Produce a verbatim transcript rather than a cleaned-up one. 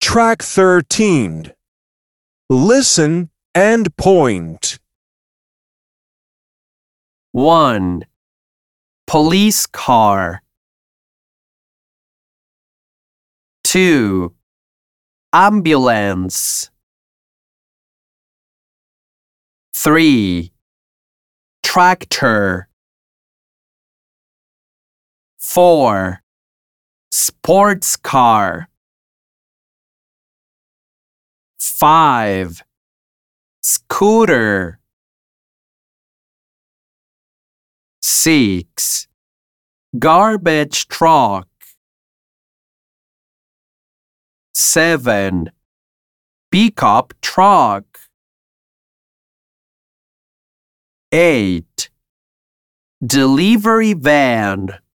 Track thirteen. Listen and point. one. Police car. two. Ambulance. three. Tractor. four. Sports car. five. Scooter. six. Garbage truck. seven. Pickup truck. eight. Delivery van.